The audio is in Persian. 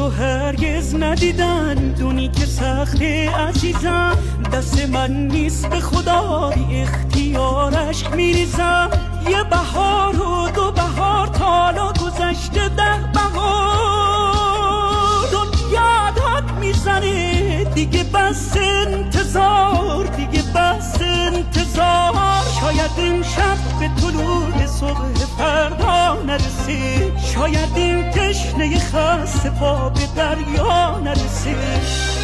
هرگز ندیدن دونی که سخت عزیزم، دست من نیست به خدا بی اختیارش میریزم. یه بهار و دو بهار تالا گذشته 10 بهار، دنیا داد میزنه دیگه بس انتظار، دیگه بس انتظار. شاید این شب به طلوع صبح فردا نرسه، شاید این تشنه خسته پا به دریا نرسه.